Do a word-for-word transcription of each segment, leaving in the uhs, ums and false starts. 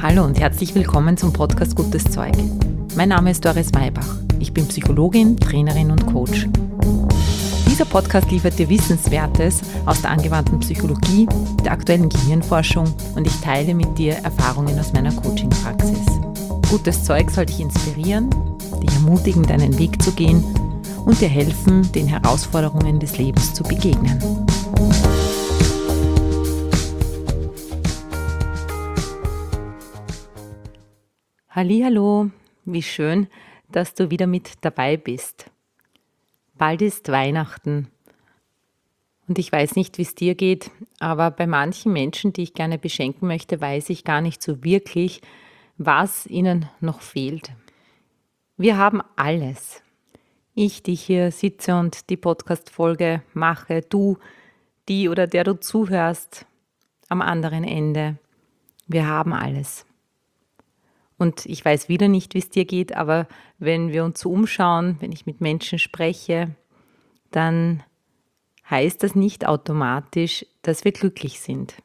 Hallo und herzlich willkommen zum Podcast Gutes Zeug. Mein Name ist Doris Maybach. Ich bin Psychologin, Trainerin und Coach. Dieser Podcast liefert dir Wissenswertes aus der angewandten Psychologie, der aktuellen Gehirnforschung und ich teile mit dir Erfahrungen aus meiner Coaching-Praxis. Gutes Zeug soll dich inspirieren, dich ermutigen, deinen Weg zu gehen und dir helfen, den Herausforderungen des Lebens zu begegnen. Hallihallo, wie schön, dass du wieder mit dabei bist. Bald ist Weihnachten und ich weiß nicht, wie es dir geht, aber bei manchen Menschen, die ich gerne beschenken möchte, weiß ich gar nicht so wirklich, was ihnen noch fehlt. Wir haben alles. Ich, die hier sitze und die Podcast-Folge mache, du, die oder der du zuhörst, am anderen Ende. Wir haben alles. Und ich weiß wieder nicht, wie es dir geht, aber wenn wir uns so umschauen, wenn ich mit Menschen spreche, dann heißt das nicht automatisch, dass wir glücklich sind.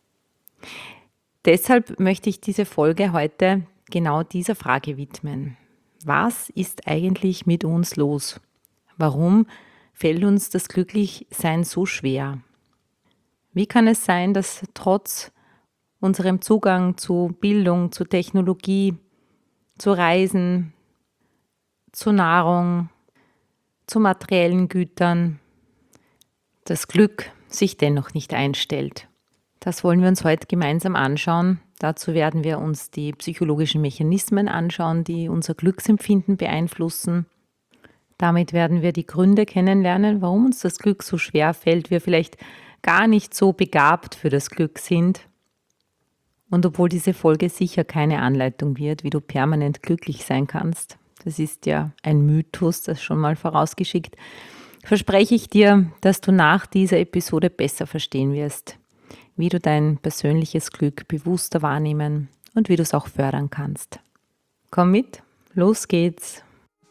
Deshalb möchte ich diese Folge heute genau dieser Frage widmen. Was ist eigentlich mit uns los? Warum fällt uns das Glücklichsein so schwer? Wie kann es sein, dass trotz unserem Zugang zu Bildung, zu Technologie, zu Reisen, zu Nahrung, zu materiellen Gütern, das Glück sich dennoch nicht einstellt? Das wollen wir uns heute gemeinsam anschauen. Dazu werden wir uns die psychologischen Mechanismen anschauen, die unser Glücksempfinden beeinflussen. Damit werden wir die Gründe kennenlernen, warum uns das Glück so schwer fällt, wir vielleicht gar nicht so begabt für das Glück sind. Und obwohl diese Folge sicher keine Anleitung wird, wie du permanent glücklich sein kannst, das ist ja ein Mythos, das schon mal vorausgeschickt, verspreche ich dir, dass du nach dieser Episode besser verstehen wirst, wie du dein persönliches Glück bewusster wahrnehmen und wie du es auch fördern kannst. Komm mit, los geht's!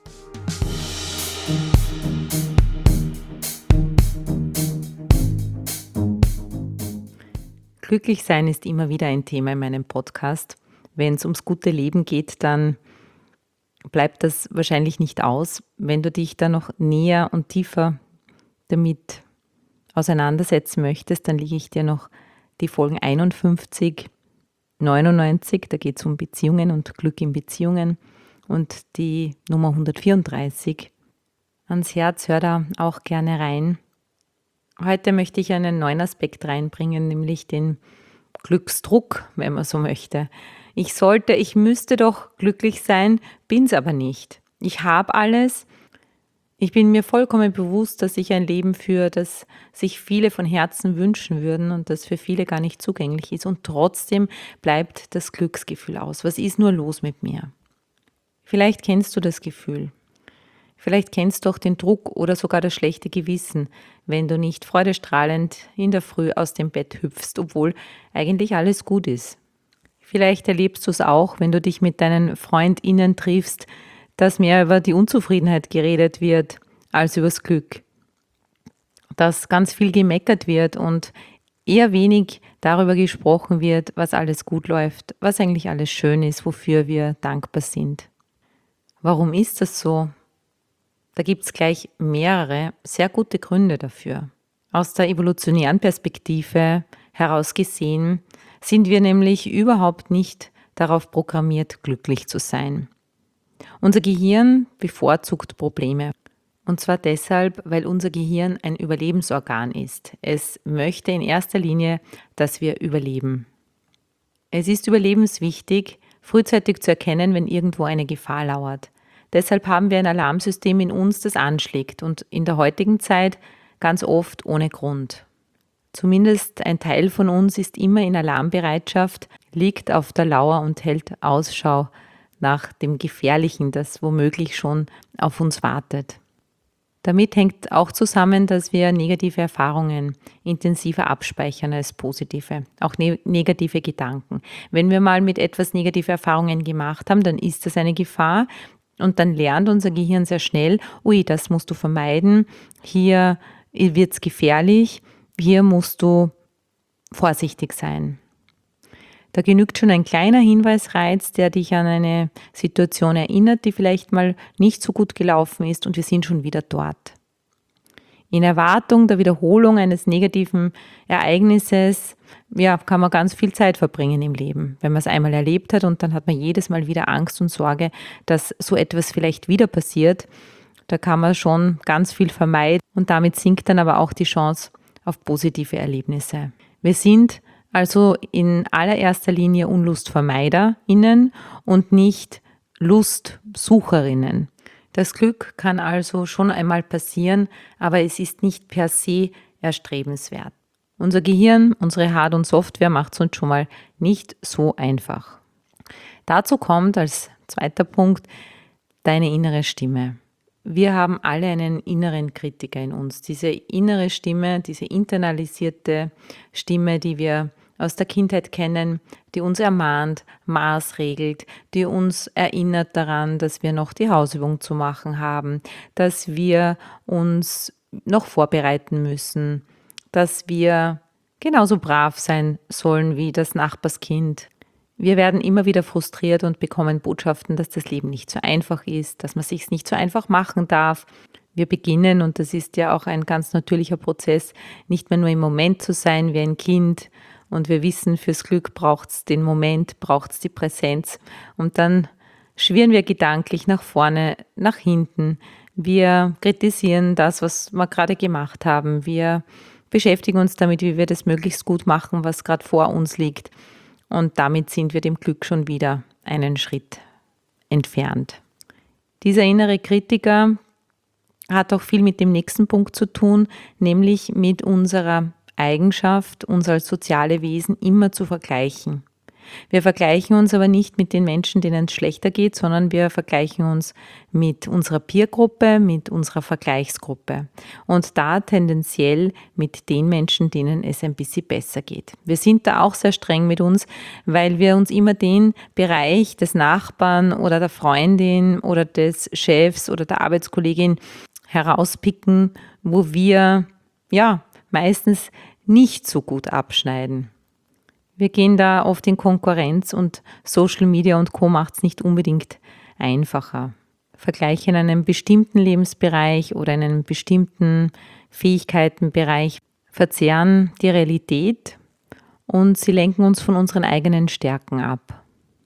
Glücklich sein ist immer wieder ein Thema in meinem Podcast. Wenn es ums gute Leben geht, dann bleibt das wahrscheinlich nicht aus. Wenn du dich da noch näher und tiefer damit auseinandersetzen möchtest, dann lege ich dir noch die Folgen einundfünfzig, neunundneunzig, da geht es um Beziehungen und Glück in Beziehungen, und die Nummer hundertvierunddreißig ans Herz. Hör da auch gerne rein. Heute möchte ich einen neuen Aspekt reinbringen, nämlich den Glücksdruck, wenn man so möchte. Ich sollte, ich müsste doch glücklich sein, bin es aber nicht. Ich habe alles. Ich bin mir vollkommen bewusst, dass ich ein Leben führe, das sich viele von Herzen wünschen würden und das für viele gar nicht zugänglich ist. Und trotzdem bleibt das Glücksgefühl aus. Was ist nur los mit mir? Vielleicht kennst du das Gefühl. Vielleicht kennst du auch den Druck oder sogar das schlechte Gewissen, wenn du nicht freudestrahlend in der Früh aus dem Bett hüpfst, obwohl eigentlich alles gut ist. Vielleicht erlebst du es auch, wenn du dich mit deinen FreundInnen triffst, dass mehr über die Unzufriedenheit geredet wird als übers Glück. Dass ganz viel gemeckert wird und eher wenig darüber gesprochen wird, was alles gut läuft, was eigentlich alles schön ist, wofür wir dankbar sind. Warum ist das so? Da gibt es gleich mehrere sehr gute Gründe dafür. Aus der evolutionären Perspektive heraus gesehen sind wir nämlich überhaupt nicht darauf programmiert, glücklich zu sein. Unser Gehirn bevorzugt Probleme. Und zwar deshalb, weil unser Gehirn ein Überlebensorgan ist. Es möchte in erster Linie, dass wir überleben. Es ist überlebenswichtig, frühzeitig zu erkennen, wenn irgendwo eine Gefahr lauert. Deshalb haben wir ein Alarmsystem in uns, das anschlägt und in der heutigen Zeit ganz oft ohne Grund. Zumindest ein Teil von uns ist immer in Alarmbereitschaft, liegt auf der Lauer und hält Ausschau nach dem Gefährlichen, das womöglich schon auf uns wartet. Damit hängt auch zusammen, dass wir negative Erfahrungen intensiver abspeichern als positive, auch ne- negative Gedanken. Wenn wir mal mit etwas negative Erfahrungen gemacht haben, dann ist das eine Gefahr. Und dann lernt unser Gehirn sehr schnell, ui, das musst du vermeiden, hier wird es gefährlich, hier musst du vorsichtig sein. Da genügt schon ein kleiner Hinweisreiz, der dich an eine Situation erinnert, die vielleicht mal nicht so gut gelaufen ist und wir sind schon wieder dort. In Erwartung der Wiederholung eines negativen Ereignisses, ja, kann man ganz viel Zeit verbringen im Leben, wenn man es einmal erlebt hat und dann hat man jedes Mal wieder Angst und Sorge, dass so etwas vielleicht wieder passiert. Da kann man schon ganz viel vermeiden und damit sinkt dann aber auch die Chance auf positive Erlebnisse. Wir sind also in allererster Linie UnlustvermeiderInnen und nicht Lustsucherinnen. Das Glück kann also schon einmal passieren, aber es ist nicht per se erstrebenswert. Unser Gehirn, unsere Hard- und Software macht es uns schon mal nicht so einfach. Dazu kommt als zweiter Punkt deine innere Stimme. Wir haben alle einen inneren Kritiker in uns. Diese innere Stimme, diese internalisierte Stimme, die wir aus der Kindheit kennen, die uns ermahnt, maßregelt, die uns erinnert daran, dass wir noch die Hausübung zu machen haben, dass wir uns noch vorbereiten müssen, dass wir genauso brav sein sollen wie das Nachbarskind. Wir werden immer wieder frustriert und bekommen Botschaften, dass das Leben nicht so einfach ist, dass man es sich nicht so einfach machen darf. Wir beginnen, und das ist ja auch ein ganz natürlicher Prozess, nicht mehr nur im Moment zu sein wie ein Kind. Und wir wissen, fürs Glück braucht es den Moment, braucht es die Präsenz. Und dann schwirren wir gedanklich nach vorne, nach hinten. Wir kritisieren das, was wir gerade gemacht haben. Wir beschäftigen uns damit, wie wir das möglichst gut machen, was gerade vor uns liegt. Und damit sind wir dem Glück schon wieder einen Schritt entfernt. Dieser innere Kritiker hat auch viel mit dem nächsten Punkt zu tun, nämlich mit unserer Eigenschaft, uns als soziale Wesen immer zu vergleichen. Wir vergleichen uns aber nicht mit den Menschen, denen es schlechter geht, sondern wir vergleichen uns mit unserer Peergruppe, mit unserer Vergleichsgruppe und da tendenziell mit den Menschen, denen es ein bisschen besser geht. Wir sind da auch sehr streng mit uns, weil wir uns immer den Bereich des Nachbarn oder der Freundin oder des Chefs oder der Arbeitskollegin herauspicken, wo wir ja meistens nicht so gut abschneiden. Wir gehen da oft in Konkurrenz und Social Media und Co. macht es nicht unbedingt einfacher. Vergleiche in einem bestimmten Lebensbereich oder in einem bestimmten Fähigkeitenbereich verzerren die Realität und sie lenken uns von unseren eigenen Stärken ab.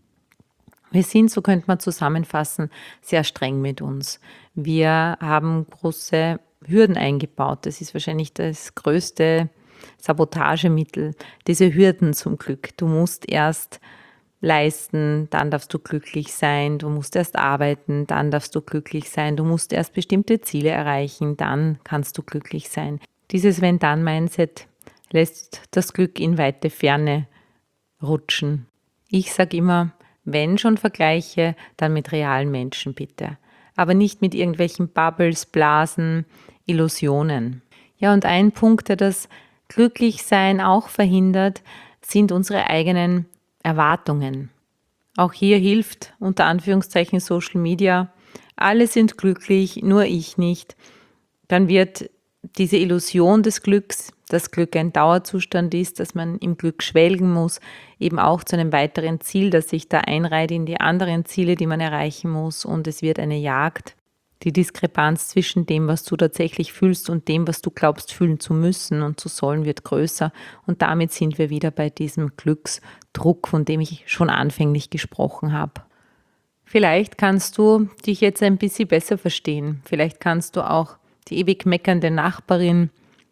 Wir sind, so könnte man zusammenfassen, sehr streng mit uns. Wir haben große Hürden eingebaut. Das ist wahrscheinlich das größte Sabotagemittel, diese Hürden zum Glück. Du musst erst leisten, dann darfst du glücklich sein, du musst erst arbeiten, dann darfst du glücklich sein, du musst erst bestimmte Ziele erreichen, dann kannst du glücklich sein. Dieses Wenn-Dann-Mindset lässt das Glück in weite Ferne rutschen. Ich sage immer, wenn schon Vergleiche, dann mit realen Menschen bitte. Aber nicht mit irgendwelchen Bubbles, Blasen, Illusionen. Ja, und ein Punkt, der das Glücklichsein auch verhindert, sind unsere eigenen Erwartungen. Auch hier hilft unter Anführungszeichen Social Media. Alle sind glücklich, nur ich nicht. Dann wird diese Illusion des Glücks, dass Glück ein Dauerzustand ist, dass man im Glück schwelgen muss, eben auch zu einem weiteren Ziel, das sich da einreiht in die anderen Ziele, die man erreichen muss, und es wird eine Jagd. Die Diskrepanz zwischen dem, was du tatsächlich fühlst und dem, was du glaubst fühlen zu müssen und zu sollen, wird größer. Und damit sind wir wieder bei diesem Glücksdruck, von dem ich schon anfänglich gesprochen habe. Vielleicht kannst du dich jetzt ein bisschen besser verstehen. Vielleicht kannst du auch die ewig meckernde Nachbarin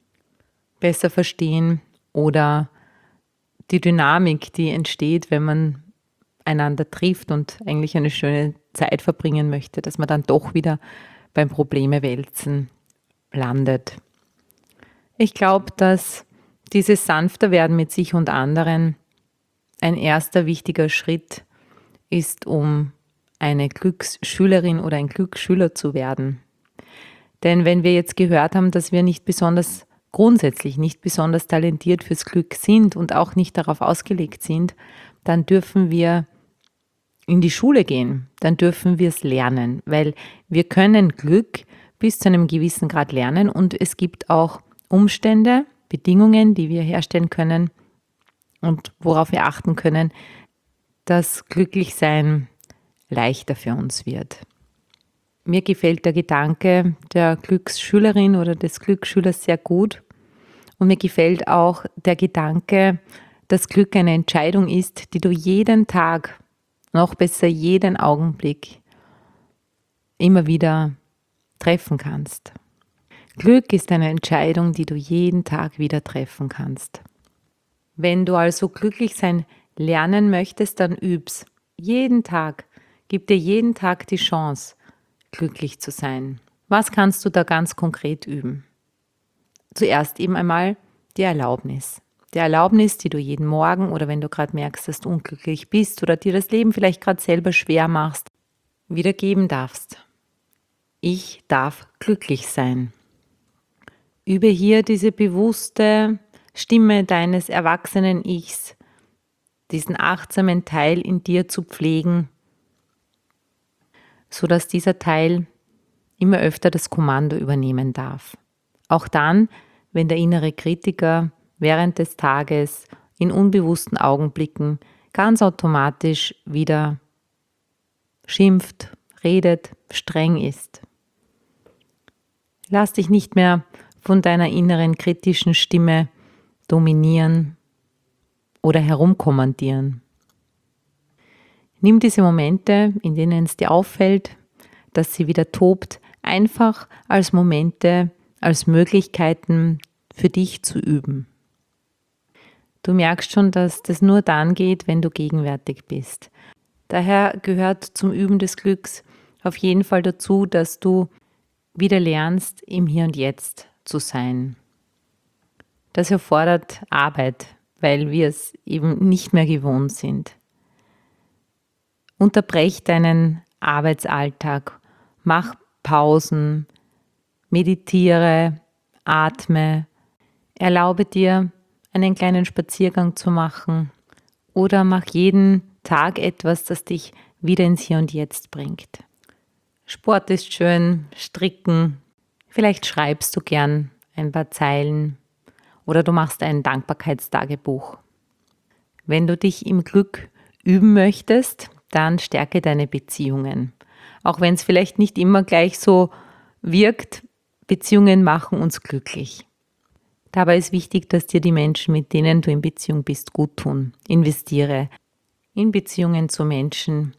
besser verstehen oder die Dynamik, die entsteht, wenn man einander trifft und eigentlich eine schöne Zeit verbringen möchte, dass man dann doch wieder beim Probleme wälzen landet. Ich glaube, dass dieses sanfter werden mit sich und anderen ein erster wichtiger Schritt ist, um eine Glücksschülerin oder ein Glücksschüler zu werden. Denn wenn wir jetzt gehört haben, dass wir nicht besonders grundsätzlich nicht besonders talentiert fürs Glück sind und auch nicht darauf ausgelegt sind, dann dürfen wir in die Schule gehen, dann dürfen wir es lernen, weil wir können Glück bis zu einem gewissen Grad lernen und es gibt auch Umstände, Bedingungen, die wir herstellen können, und worauf wir achten können, dass Glücklichsein leichter für uns wird. Mir gefällt der Gedanke der Glücksschülerin oder des Glücksschülers sehr gut. Und mir gefällt auch der Gedanke, dass Glück eine Entscheidung ist, die du jeden Tag, noch besser jeden Augenblick, immer wieder treffen kannst. Glück ist eine Entscheidung, die du jeden Tag wieder treffen kannst. Wenn du also glücklich sein lernen möchtest, dann üb's. Jeden Tag. Gib dir jeden Tag die Chance, glücklich zu sein. Was kannst du da ganz konkret üben? Zuerst eben einmal die Erlaubnis. Die Erlaubnis, die du jeden Morgen oder wenn du gerade merkst, dass du unglücklich bist oder dir das Leben vielleicht gerade selber schwer machst, wieder geben darfst. Ich darf glücklich sein. Übe hier diese bewusste Stimme deines erwachsenen Ichs, diesen achtsamen Teil in dir zu pflegen, sodass dieser Teil immer öfter das Kommando übernehmen darf. Auch dann, wenn der innere Kritiker während des Tages in unbewussten Augenblicken ganz automatisch wieder schimpft, redet, streng ist. Lass dich nicht mehr von deiner inneren kritischen Stimme dominieren oder herumkommandieren. Nimm diese Momente, in denen es dir auffällt, dass sie wieder tobt, einfach als Momente, als Möglichkeiten für dich zu üben. Du merkst schon, dass das nur dann geht, wenn du gegenwärtig bist. Daher gehört zum Üben des Glücks auf jeden Fall dazu, dass du wieder lernst, im Hier und Jetzt zu sein. Das erfordert Arbeit, weil wir es eben nicht mehr gewohnt sind. Unterbrech deinen Arbeitsalltag, mach Pausen, meditiere, atme, erlaube dir, einen kleinen Spaziergang zu machen oder mach jeden Tag etwas, das dich wieder ins Hier und Jetzt bringt. Sport ist schön, stricken, vielleicht schreibst du gern ein paar Zeilen oder du machst ein Dankbarkeitstagebuch. Wenn du dich im Glück üben möchtest, dann stärke deine Beziehungen. Auch wenn es vielleicht nicht immer gleich so wirkt, Beziehungen machen uns glücklich. Dabei ist wichtig, dass dir die Menschen, mit denen du in Beziehung bist, gut tun. Investiere in Beziehungen zu Menschen,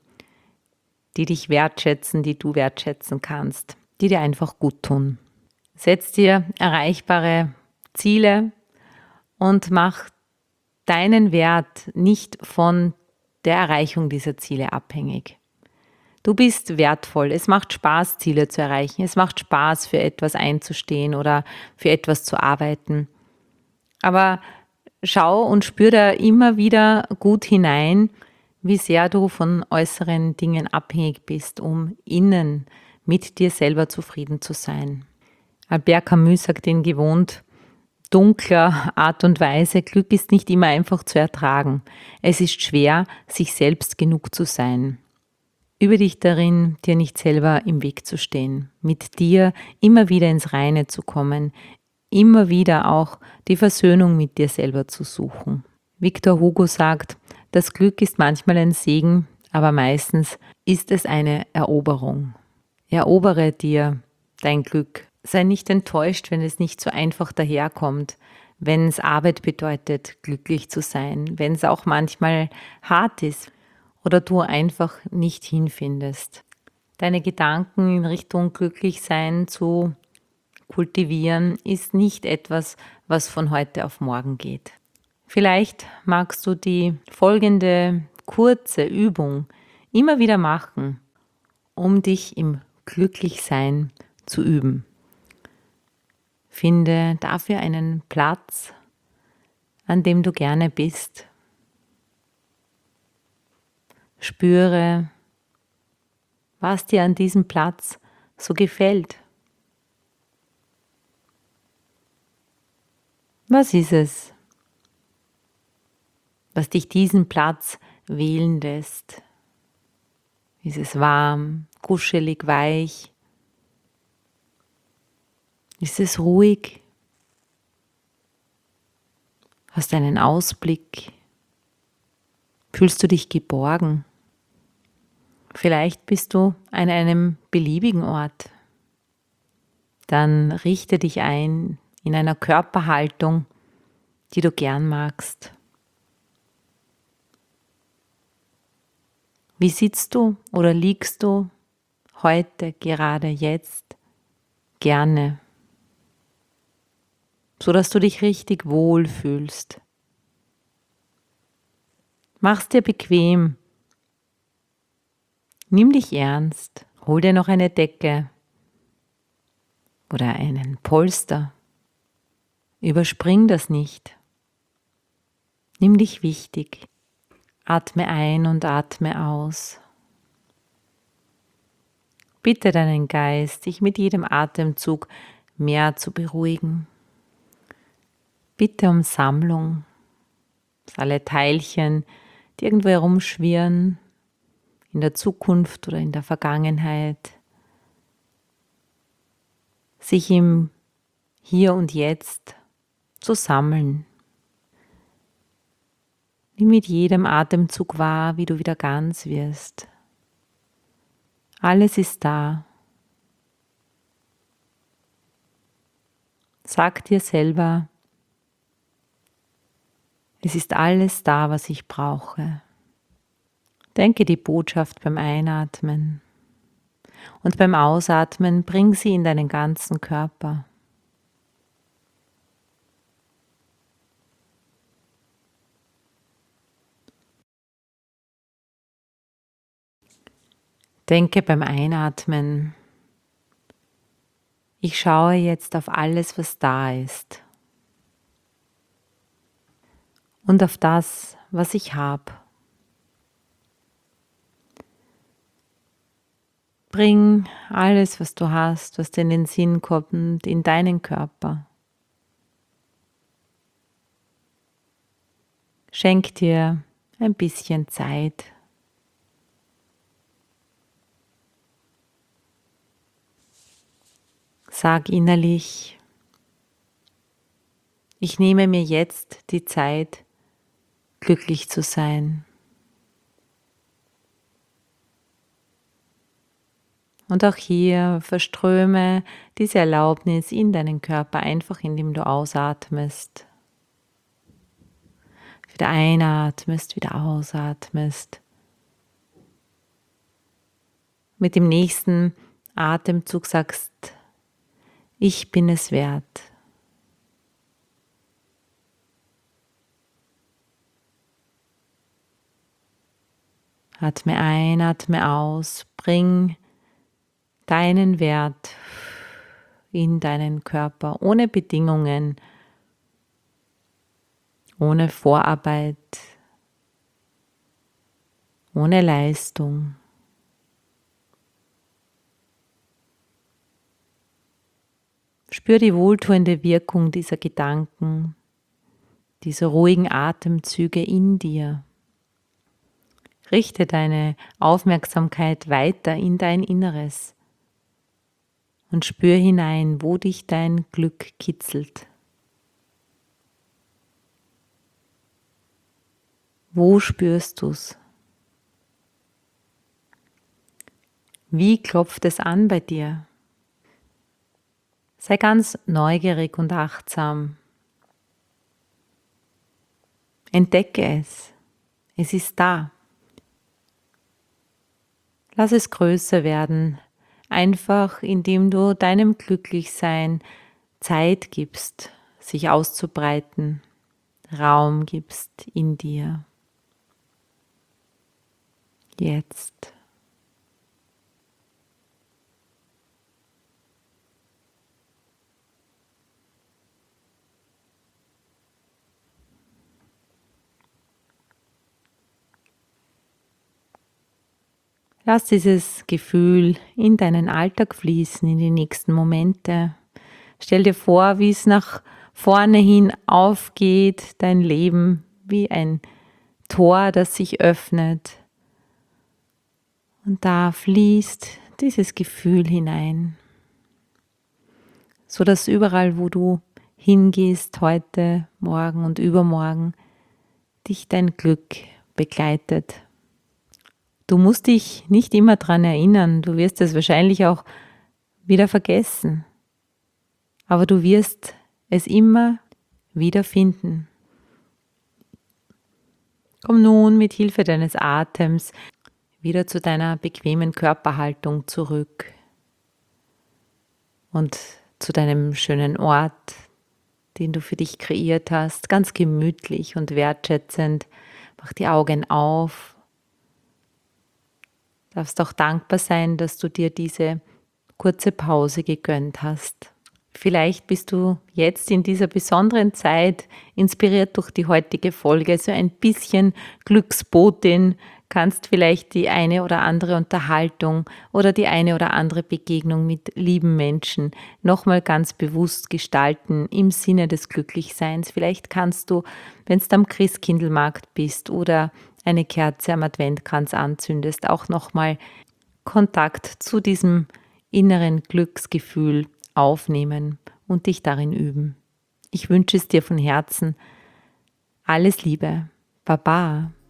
die dich wertschätzen, die du wertschätzen kannst, die dir einfach gut tun. Setz dir erreichbare Ziele und mach deinen Wert nicht von der Erreichung dieser Ziele abhängig. Du bist wertvoll. Es macht Spaß, Ziele zu erreichen. Es macht Spaß, für etwas einzustehen oder für etwas zu arbeiten. Aber schau und spür da immer wieder gut hinein, wie sehr du von äußeren Dingen abhängig bist, um innen mit dir selber zufrieden zu sein. Albert Camus sagt in gewohnt dunkler Art und Weise, Glück ist nicht immer einfach zu ertragen. Es ist schwer, sich selbst genug zu sein. Übe dich darin, dir nicht selber im Weg zu stehen, mit dir immer wieder ins Reine zu kommen, immer wieder auch die Versöhnung mit dir selber zu suchen. Victor Hugo sagt, das Glück ist manchmal ein Segen, aber meistens ist es eine Eroberung. Erobere dir dein Glück. Sei nicht enttäuscht, wenn es nicht so einfach daherkommt, wenn es Arbeit bedeutet, glücklich zu sein, wenn es auch manchmal hart ist oder du einfach nicht hinfindest. Deine Gedanken in Richtung Glücklichsein zu kultivieren, ist nicht etwas, was von heute auf morgen geht. Vielleicht magst du die folgende kurze Übung immer wieder machen, um dich im Glücklichsein zu üben. Finde dafür einen Platz, an dem du gerne bist. Spüre, was dir an diesem Platz so gefällt. Was ist es, was dich diesen Platz wählen lässt? Ist es warm, kuschelig, weich? Ist es ruhig? Hast du einen Ausblick? Fühlst du dich geborgen? Vielleicht bist du an einem beliebigen Ort. Dann richte dich ein in einer Körperhaltung, die du gern magst. Wie sitzt du oder liegst du heute, gerade jetzt, gerne, so dass du dich richtig wohl fühlst? Mach's dir bequem. Nimm dich ernst. Hol dir noch eine Decke oder einen Polster. Überspring das nicht. Nimm dich wichtig. Atme ein und atme aus. Bitte deinen Geist, dich mit jedem Atemzug mehr zu beruhigen. Bitte um Sammlung, dass alle Teilchen, die irgendwo herumschwirren, in der Zukunft oder in der Vergangenheit, sich im Hier und Jetzt zu sammeln. Nimm mit jedem Atemzug wahr, wie du wieder ganz wirst. Alles ist da. Sag dir selber, es ist alles da, was ich brauche. Denke die Botschaft beim Einatmen und beim Ausatmen bring sie in deinen ganzen Körper. Denke beim Einatmen, ich schaue jetzt auf alles, was da ist und auf das, was ich habe. Bring alles, was du hast, was dir in den Sinn kommt, in deinen Körper. Schenk dir ein bisschen Zeit. Sag innerlich, ich nehme mir jetzt die Zeit, glücklich zu sein. Und auch hier verströme diese Erlaubnis in deinen Körper, einfach indem du ausatmest. Wieder einatmest, wieder ausatmest. Mit dem nächsten Atemzug sagst, ich bin es wert. Atme ein, atme aus, bring deinen Wert in deinen Körper, ohne Bedingungen, ohne Vorarbeit, ohne Leistung. Spür die wohltuende Wirkung dieser Gedanken, dieser ruhigen Atemzüge in dir. Richte deine Aufmerksamkeit weiter in dein Inneres und spür hinein, wo dich dein Glück kitzelt. Wo spürst du's? Wie klopft es an bei dir? Sei ganz neugierig und achtsam. Entdecke es. Es ist da. Lass es größer werden, einfach indem du deinem Glücklichsein Zeit gibst, sich auszubreiten, Raum gibst in dir. Jetzt. Lass dieses Gefühl in deinen Alltag fließen, in die nächsten Momente. Stell dir vor, wie es nach vorne hin aufgeht, dein Leben wie ein Tor, das sich öffnet. Und da fließt dieses Gefühl hinein, so dass überall, wo du hingehst, heute, morgen und übermorgen, dich dein Glück begleitet. Du musst dich nicht immer daran erinnern, du wirst es wahrscheinlich auch wieder vergessen, aber du wirst es immer wieder finden. Komm nun mit Hilfe deines Atems wieder zu deiner bequemen Körperhaltung zurück und zu deinem schönen Ort, den du für dich kreiert hast, ganz gemütlich und wertschätzend. Mach die Augen auf. Du darfst auch dankbar sein, dass du dir diese kurze Pause gegönnt hast. Vielleicht bist du jetzt in dieser besonderen Zeit inspiriert durch die heutige Folge, so ein bisschen Glücksbotin, kannst vielleicht die eine oder andere Unterhaltung oder die eine oder andere Begegnung mit lieben Menschen nochmal ganz bewusst gestalten im Sinne des Glücklichseins. Vielleicht kannst du, wenn du am Christkindlmarkt bist oder eine Kerze am Adventkranz anzündest, auch nochmal Kontakt zu diesem inneren Glücksgefühl aufnehmen und dich darin üben. Ich wünsche es dir von Herzen. Alles Liebe. Baba.